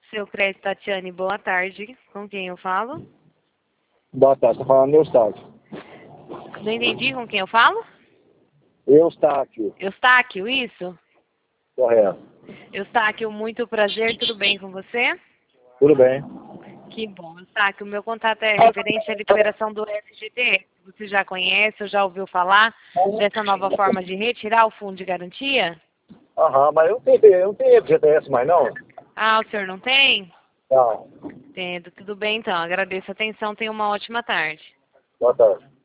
Seu crédito, Tatiane, boa tarde. Com quem eu falo? Boa tarde, tá falando Eustáquio. Não entendi com quem eu falo? Eustáquio, Eustáquio, isso? correto. Eustáquio, muito prazer, tudo bem com você? Tudo bem. Que bom, Eustáquio, o meu contato é referente à liberação do FGTS. Você já conhece ou já ouviu falar dessa nova forma de retirar o fundo de garantia? Aham, mas eu não tenho FGTS mais não? Ah, o senhor não tem? Não. Entendo, tudo bem então. Agradeço a atenção, tenha uma ótima tarde. Boa tarde.